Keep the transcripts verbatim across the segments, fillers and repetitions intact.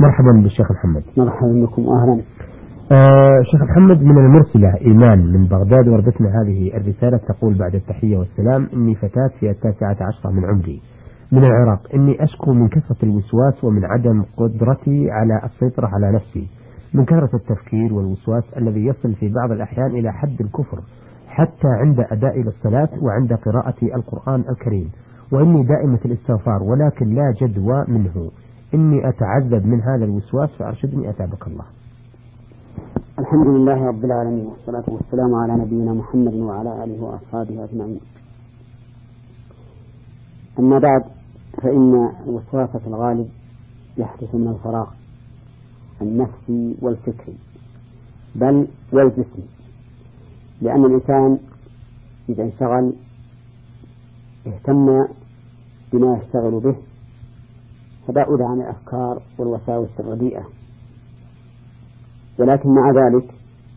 مرحبا بالشيخ محمد. مرحبا بكم أهلا. آه شيخ محمد، من المرسلة إيمان من بغداد وردتنا هذه الرسالة، تقول: بعد التحية والسلام، إني فتاة في التاسعة عشرة من عمري من العراق. إني أشكو من كثرة الوسواس ومن عدم قدرتي على السيطرة على نفسي، من كثرة التفكير والوسواس الذي يصل في بعض الأحيان إلى حد الكفر، حتى عند أداء للصلاة وعند قراءة القرآن الكريم. وإني دائمة الاستغفار ولكن لا جدوى منه. إني أتعذب من هذا الوسواس، فأرشدني أتابك الله. الحمد لله رب العالمين، والصلاة والسلام على نبينا محمد وعلى آله وأصحابه أجمعين. أما بعد، فإن الوسواس في الغالب يحدث من الفراغ النفسي والفكري بل والجسمي، لأن الإنسان إذا انشغل اهتم بما يشتغل به فبعد عن الأفكار والوساوس الرديئة. ولكن مع ذلك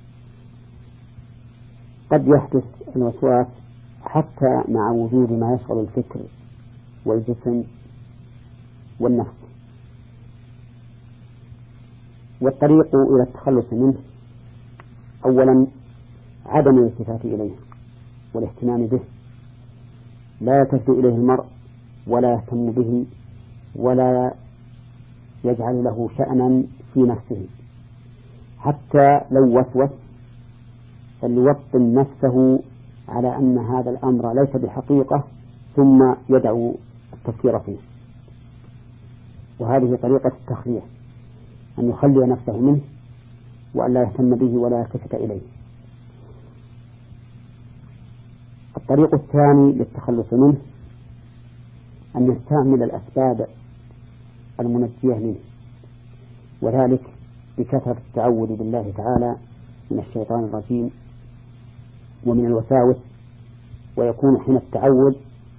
قد يحدث الوسواس حتى مع وجود ما يشغل الفكر والجسم والنفس. والطريق إلى التخلص منه أولا عدم الالتفات إليه والاهتمام به، لا يلتفت إليه المرء ولا يهتم به ولا يجعل له شأنا في نفسه. حتى لو وسوس فليوطن نفسه على أن هذا الأمر ليس بحقيقة ثم يدعو التفكير فيه. وهذه طريقة التخلية، أن يخلي نفسه منه وأن لا يهتم به ولا يلتفت إليه. الطريق الثاني للتخلص منه أن يستعمل الأسباب المنجية منه، وذلك بكثرة التعوذ بالله تعالى من الشيطان الرجيم ومن الوساوس. ويكون حين التعوذ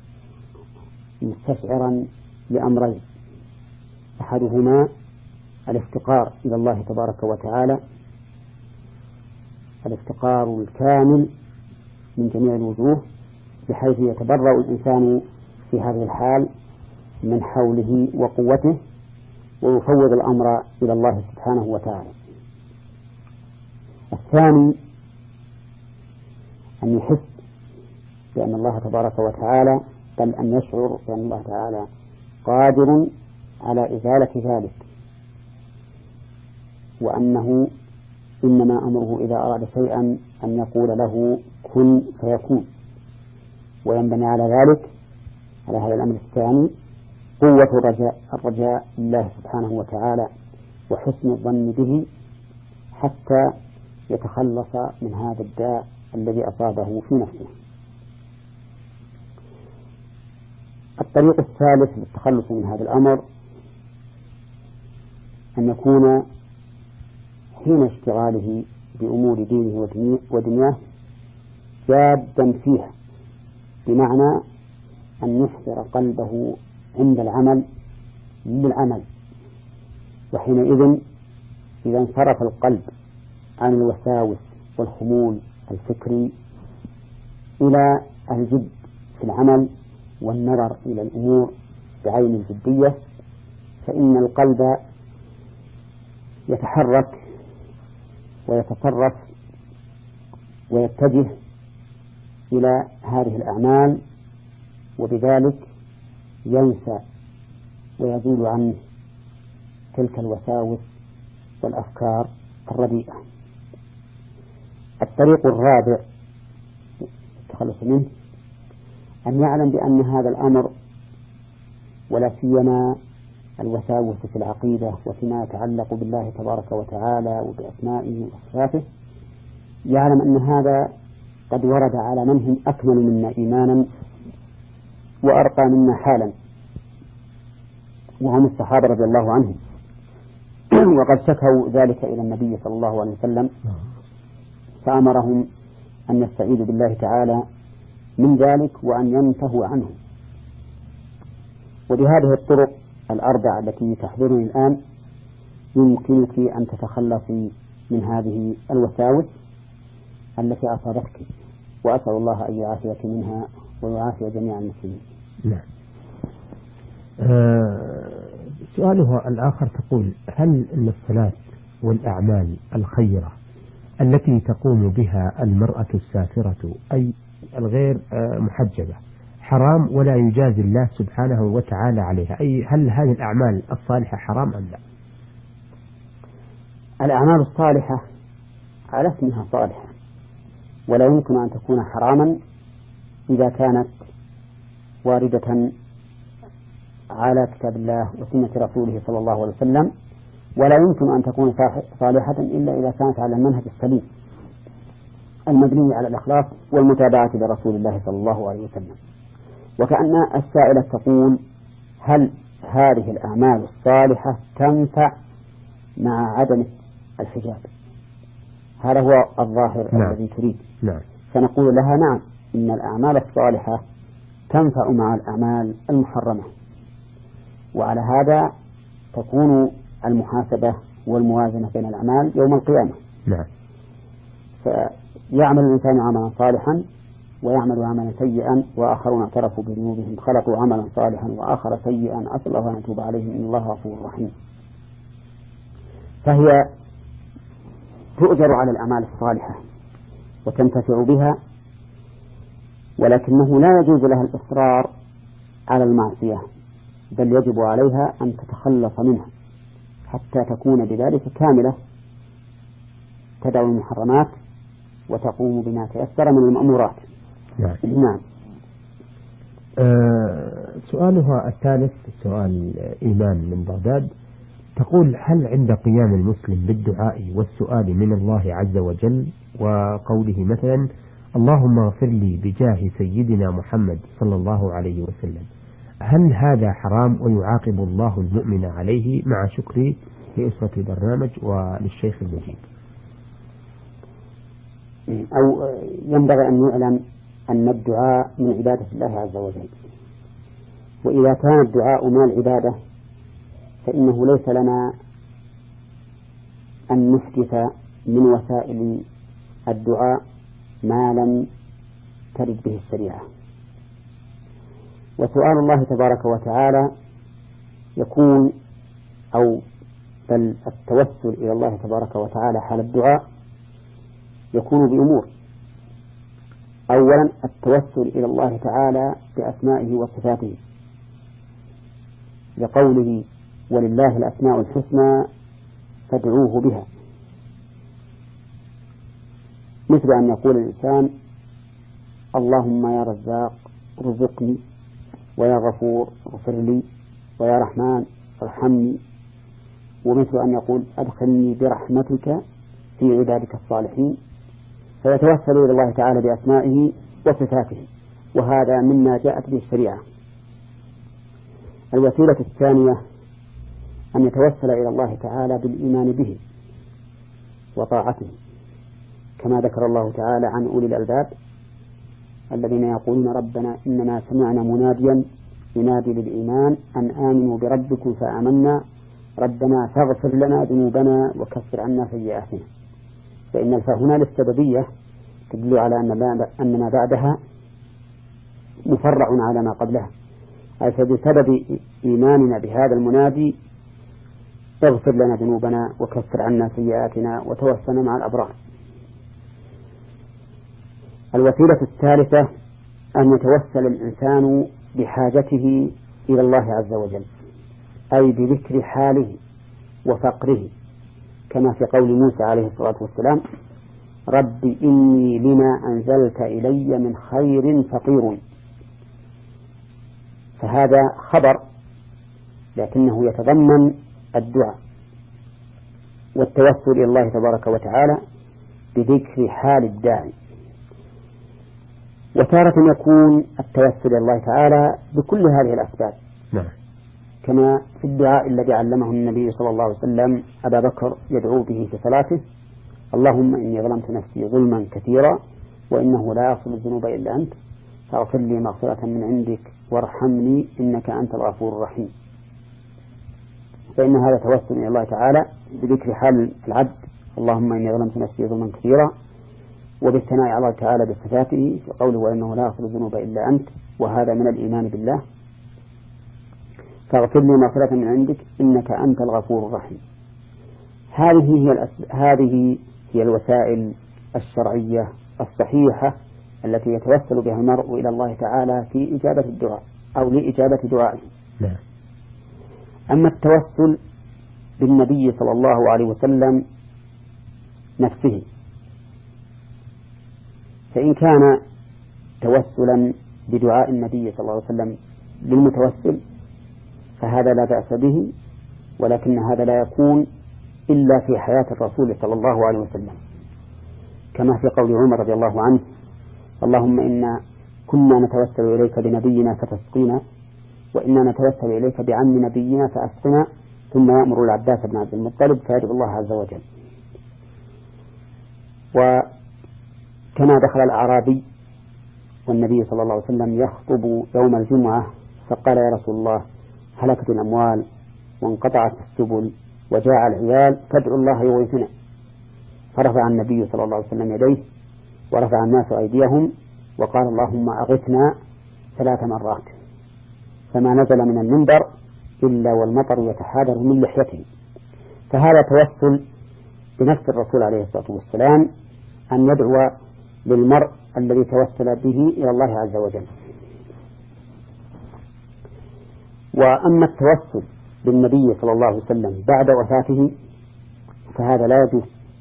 مستشعرا لأمرين: أحدهما الافتقار إلى الله تبارك وتعالى، الافتقار الكامل من جميع الوجوه، بحيث يتبرأ الإنسان في هذه الحال من حوله وقوته ويفوض الأمر إلى الله سبحانه وتعالى. الثاني أن يحس بأن الله تبارك وتعالى، بل أن يشعر بأن الله تعالى قادر على إزالة ذلك، وأنه إنما أمره إذا أراد شيئا أن يقول له كن فيكون. وينبني على ذلك، على هذا الأمر الثاني، قوة الرجاء الرجاء لله سبحانه وتعالى وحسن الظن به، حتى يتخلص من هذا الداء الذي أصابه في نفسه. الطريق الثالث للتخلص من هذا الأمر أن يكون حين اشتغاله بأمور دينه ودنياه جادا فيها، بمعنى أن يحضر قلبه عند العمل للعمل. وحينئذ إذا انصرف القلب عن الوساوس والخمول الفكري إلى الجد في العمل والنظر إلى الأمور بعين الجدية، فإن القلب يتحرك ويتصرف ويتجه إلى هذه الأعمال، وبذلك ينسى ويزول عنه تلك الوساوس والأفكار الرديئة. الطريق الرابع التخلص منه أن يعلم بأن هذا الأمر، ولا سيما الوساوس في العقيدة وفيما يتعلق بالله تبارك وتعالى وبأسمائه وصفاته، يعلم أن هذا قد ورد على من هم أكمل منا إيمانا وأرقى منا حالا، وهم الصحابة رضي الله عنهم. وقد شكوا ذلك إلى النبي صلى الله عليه وسلم، فأمرهم أن يستعيذوا بالله تعالى من ذلك وأن ينتهوا عنه. وبهذه الطرق الأربع التي تحضرني الآن يمكنك أن تتخلصي من هذه الوساوس التي أصابتك، وأسأل الله أن يعافيك منها ويعافي جميع المسلمين. نعم. أه سؤالها الآخر تقول: هل أن الصلاة والأعمال الخيرة التي تقوم بها المرأة السافرة أي الغير محجبة حرام ولا يجازي الله سبحانه وتعالى عليها؟ أي هل هذه الأعمال الصالحة حرام أم لا؟ الأعمال الصالحة على اسمها صالحة، ولا يمكن أن تكون حراما إذا كانت واردة على كتاب الله وسنة رسوله صلى الله عليه وسلم، ولا يمكن أن تكون صالحة إلا إذا كانت على المنهج السليم المبني على الإخلاص والمتابعة لرسول الله صلى الله عليه وسلم. وكأن السائلة تقول: هل هذه الأعمال الصالحة تنفع مع عدم الحجاب؟ هذا هو الظاهر نعم. الذي تريد. نعم. فنقول لها: نعم، إن الأعمال الصالحة تنفع مع الأعمال المحرمة، وعلى هذا تكون المحاسبة والموازنة بين الأعمال يوم القيامة. نعم. فيعمل الإنسان عملا صالحا ويعمل عملا سيئا، وآخرون اعترفوا بذنوبهم خلقوا عملا صالحا وآخر سيئا أسأل الله أن يتوب عليهم إن الله غفور رحيم. فهي تؤجر على الأعمال الصالحة وتنتفع بها، ولكنه لا يجوز لها الإصرار على المعصية، بل يجب عليها أن تتخلص منها حتى تكون بذلك كاملة، تدع المحرمات وتقوم بما تيسر من المأمورات. نعم. نعم. أه سؤالها الثالث سؤال إيمان من بغداد، تقول: هل عند قيام المسلم بالدعاء والسؤال من الله عز وجل وقوله مثلا: اللهم اغفر لي بجاه سيدنا محمد صلى الله عليه وسلم، هل هذا حرام ويعاقب الله المؤمن عليه؟ مع شكري لأسرة البرنامج وللشيخ المجيب. أو ينبغي أن يعلم أن الدعاء من عبادة الله عز وجل، وإذا كان الدعاء من العبادة فإنه ليس لنا أن نحدث من وسائل الدعاء ما لم ترد به الشريعة. وسؤال الله تبارك وتعالى يكون أو بل التوسل إلى الله تبارك وتعالى حال الدعاء يكون بأمور: أولا التوسل إلى الله تعالى بأسمائه وصفاته، لقوله: ولله الأسماء الحسنى فادعوه بها، مثل أن يقول الإنسان: اللهم يا رزاق رزقني، ويا غفور اغفر لي، ويا رحمن ارحمني، ومثل أن يقول: أدخلني برحمتك في عبادك الصالحين، فيتوسل إلى الله تعالى بأسمائه وصفاته، وهذا مما جاءت به الشريعة. الوسيلة الثانية أن يتوسل إلى الله تعالى بالإيمان به وطاعته، كما ذكر الله تعالى عن أولي الألباب الذين يقولون: ربنا إننا سمعنا مناديا ينادي للإيمان أن آمنوا بربكم فآمنا ربنا فاغفر لنا ذنوبنا وكفر عنا سيئاتنا. فإن الفاء هنا للسببية تدل على أن ما بعدها مفرع على ما قبلها، أي فبسبب إيماننا بهذا المنادي اغفر لنا ذنوبنا وكفر عنا سيئاتنا وتوفنا مع الأبرار. الوسيلة الثالثة أن يتوسل الإنسان بحاجته إلى الله عز وجل، أي بذكر حاله وفقره، كما في قول موسى عليه الصلاة والسلام: رب إني لما أنزلت إلي من خير فقير. فهذا خبر لكنه يتضمن الدعاء والتوسل إلى الله تبارك وتعالى بذكر حال الداعي. وتارة يكون التوسل إلى الله تعالى بكل هذه الأسباب، نعم. كما في الدعاء الذي علمه النبي صلى الله عليه وسلم أبا بكر يدعو به في صلاته: اللهم إني ظلمت نفسي ظلما كثيرا وإنه لا يغفر الذنوب إلا أنت فاغفر لي مغفرة من عندك وارحمني إنك أنت الغفور الرحيم. فإن هذا توسل إلى الله تعالى بذكر حال العبد: اللهم إني ظلمت نفسي ظلما كثيرا، وبالثناء على الله تعالى بصفاته في قوله: وإنه لا يغفر الذنوب إلا أنت، وهذا من الإيمان بالله. فاغفر لي مغفرة من عندك إنك أنت الغفور الرحيم. هذه هي الأس... هذه هي الوسائل الشرعية الصحيحة التي يتوسل بها المرء إلى الله تعالى في إجابة الدعاء أو لإجابة دعائه. نعم. أما التوسل بالنبي صلى الله عليه وسلم نفسه، فإن كان توسلا بدعاء النبي صلى الله عليه وسلم للمتوسل فهذا لا بأس به، ولكن هذا لا يكون إلا في حياة الرسول صلى الله عليه وسلم، كما في قول عمر رضي الله عنه: اللهم إنا كنا نتوسل إليك بنبينا فتسقينا، وإنا نتوسل إليك بعم نبينا فأسقنا، ثم يأمر العباس بن عبد المطلب فيدعو الله عز وجل. وكما دخل الأعرابي والنبي صلى الله عليه وسلم يخطب يوم الجمعة فقال: يا رسول الله، هلكت الأموال وانقطعت السبل وجاء العيال فادعو الله يغيثنا. فرفع النبي صلى الله عليه وسلم يديه ورفع الناس أيديهم وقال: اللهم أغثنا ثلاث مرات، فما نزل من المنبر إلا والمطر يتحادر من لحيته. فهذا توسل بنفس الرسول عليه الصلاة والسلام أن يدعو للمرء الذي توسل به إلى الله عز وجل. وأما التوسل بالنبي صلى الله عليه وسلم بعد وفاته فهذا لا يجوز،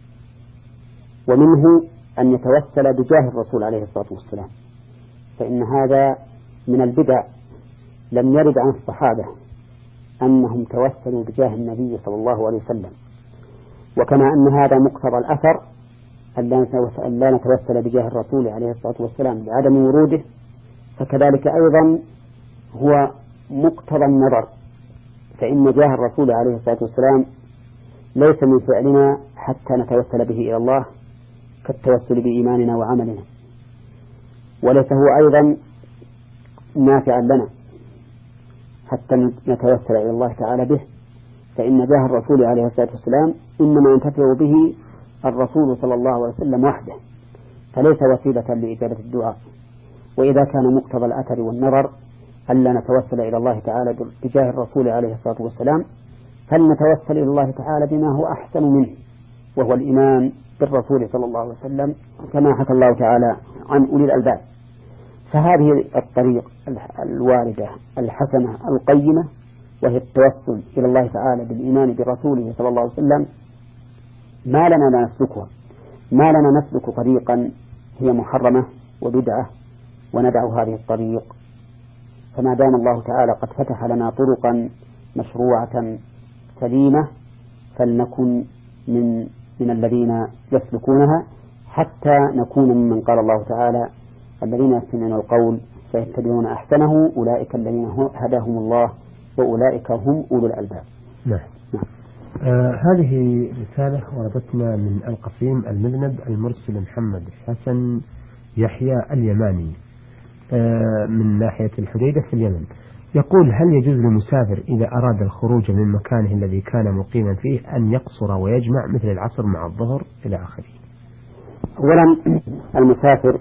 ومنه أن يتوسل بجاه الرسول عليه الصلاة والسلام، فإن هذا من البدع. لم يرد عن الصحابة أنهم توسلوا بجاه النبي صلى الله عليه وسلم، وكما أن هذا مقتضى الأثر أن لا نتوسل بجاه الرسول عليه الصلاة والسلام لعدم وروده، فكذلك أيضا هو مقتضى النظر، فإن جاه الرسول عليه الصلاة والسلام ليس من فعلنا حتى نتوسل به إلى الله كالتوسل بإيماننا وعملنا، وليس هو أيضا نافعا لنا حتى نتوسل إلى الله تعالى به، فإن جاه الرسول عليه الصلاة والسلام إنما ينتفع به الرسول صلى الله عليه وسلم وحده، فليس وسيلة لإجابة الدعاء. وإذا كان مقتضى الأثر والنظر ألا نتوسل إلى الله تعالى بجاه الرسول عليه الصلاة والسلام، فلنتوسل إلى الله تعالى بما هو أحسن منه، وهو الإيمان بالرسول صلى الله عليه وسلم، كما حكى الله تعالى عن أولي الألباب. فهذه الطريق الواردة الحسنة القيمة، وهي التوسل إلى الله تعالى بالإيمان برسوله صلى الله عليه وسلم، ما لنا لا نسلكها، ما لنا نسلك طريقا هي محرمة وبدعة وندع هذه الطريق. فما دام الله تعالى قد فتح لنا طرقا مشروعة سليمة فلنكن من من الذين يسلكونها، حتى نكون ممن قال الله تعالى: الذين يستمعون القول فيتبعون أحسنه أولئك الذين هداهم الله وأولئك هم أولو الألباب. نعم. نعم. آه هذه رسالة وردتنا من القصيم المذنب المرسل محمد حسن يحيى اليماني آه من ناحية الحديدة في اليمن. يقول: هل يجوز للمسافر إذا أراد الخروج من مكانه الذي كان مقيما فيه أن يقصر ويجمع مثل العصر مع الظهر إلى آخره؟ أولا، المسافر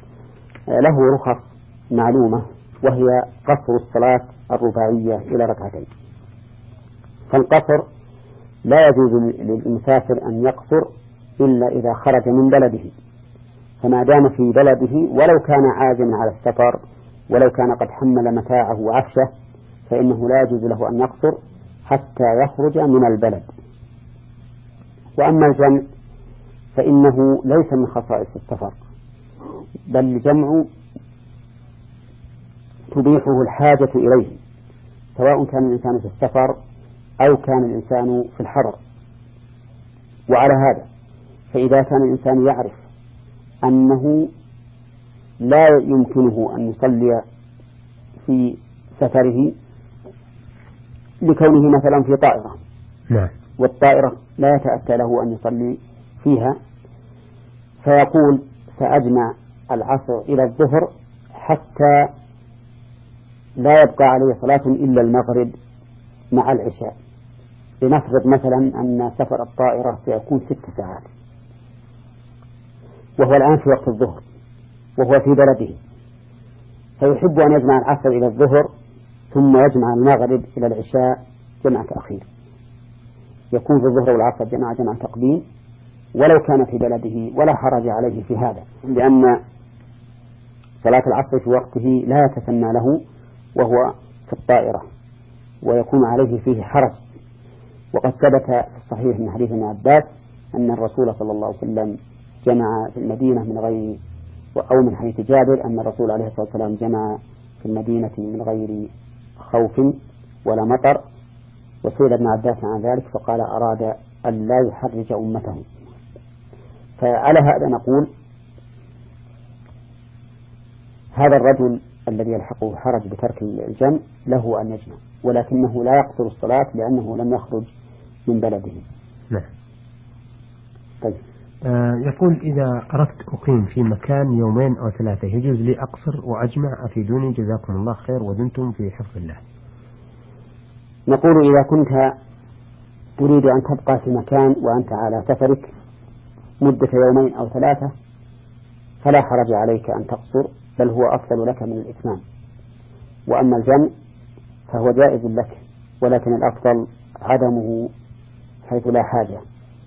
له رخص معلومة، وهي قصر الصلاة الرباعية إلى ركعتين. فالقصر لا يجوز للمسافر أن يقصر إلا إذا خرج من بلده، فما دام في بلده ولو كان عازما على السفر ولو كان قد حمل متاعه وعفشه فإنه لا يجوز له أن يقصر حتى يخرج من البلد. وأما الجمع فإنه ليس من خصائص السفر، بل الجمع تبيحه الحاجة إليه، سواء كان الإنسان في السفر أو كان الإنسان في الحضر. وعلى هذا فإذا كان الإنسان يعرف أنه لا يمكنه أن يصلي في سفره لكونه مثلا في طائرة، نعم، والطائرة لا يتأتى له أن يصلي فيها، فيقول: سأجمع العصر إلى الظهر حتى لا يبقى عليه صلاة إلا المغرب مع العشاء. لنفرض مثلا أن سفر الطائرة سيكون ست ساعات، وهو الآن في وقت الظهر وهو في بلده، فيحب أن يجمع العصر إلى الظهر ثم يجمع المغرب إلى العشاء جمع تأخير، يكون في الظهر والعصر جمع جمع تقديم ولو كان في بلده، ولا حرج عليه في هذا، لأن صلاة العصر في وقته لا يتسنى له وهو في الطائرة ويكون عليه فيه حرج. وقد ثبت في الصحيح من حديث ابن عباس أن الرسول صلى الله عليه وسلم جمع في المدينة من غير، أو من حديث جابر أن الرسول عليه الصلاة والسلام جمع في المدينة من غير خوف ولا مطر، وسئل ابن عباس عن ذلك فقال أراد أن لا يحرج أمته. فعلى هذا نقول هذا الرجل الذي يلحقه حرج بترك الجمع له أن يجمع، ولكنه لا يقصر الصلاة لأنه لم يخرج من بلده. نعم. طيب. آه يقول إذا أردت أقيم في مكان يومين أو ثلاثة يجوز لي أقصر وأجمع؟ أفيدوني جزاكم الله خير ودمتم في حفظ الله. نقول إذا كنت تريد أن تبقى في مكان وأنت على سفرك مدة يومين أو ثلاثة فلا حرج عليك أن تقصر، بل هو أفضل لك من الإتمام. وأما الجمع فهو جائز لك، ولكن الأفضل عدمه حيث لا حاجة.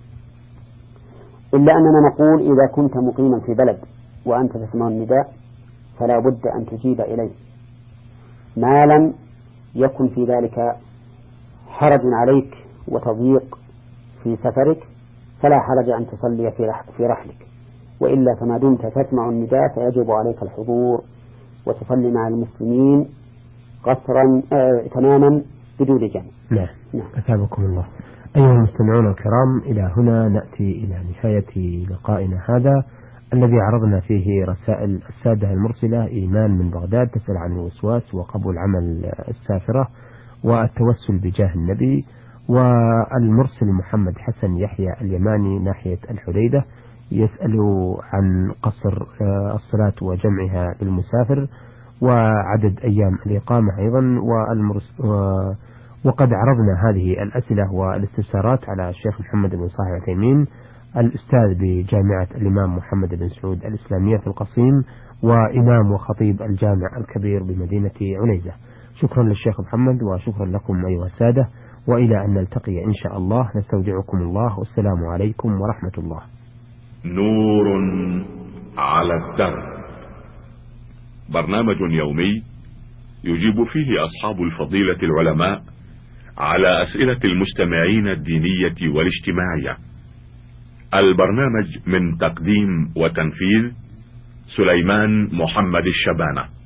إلا أننا نقول إذا كنت مقيما في بلد وأنت تسمع النداء فلا بد أن تجيب إليه، ما لم يكن في ذلك حرج عليك وتضييق في سفرك فلا حرج أن تصلي في رحلك، وإلا فما دمت تسمع النداء فيجب عليك الحضور وتصلي مع المسلمين قصرا آه تماما بدون جمع. نعم. نعم. أثابكم الله. أيها المستمعون الكرام، إلى هنا نأتي إلى نهاية لقائنا هذا الذي عرضنا فيه رسائل السادة المرسلة إيمان من بغداد تسأل عن الوسواس وقبول عمل السافرة والتوسل بجاه النبي، والمرسل محمد حسن يحيى اليماني ناحية الحديدة يسأل عن قصر الصلاة وجمعها للمسافر وعدد أيام الإقامة أيضا. والمرس وقد عرضنا هذه الأسئلة والاستفسارات على الشيخ محمد بن صالح العثيمين الأستاذ بجامعة الإمام محمد بن سعود الإسلامية في القصيم وإمام وخطيب الجامع الكبير بمدينة عنيزة. شكرا للشيخ محمد وشكرا لكم أيها السادة، وإلى أن نلتقي إن شاء الله نستودعكم الله والسلام عليكم ورحمة الله. نور على الدرب، برنامج يومي يجيب فيه أصحاب الفضيلة العلماء على أسئلة المستمعين الدينية والاجتماعية. البرنامج من تقديم وتنفيذ سليمان محمد الشبانة.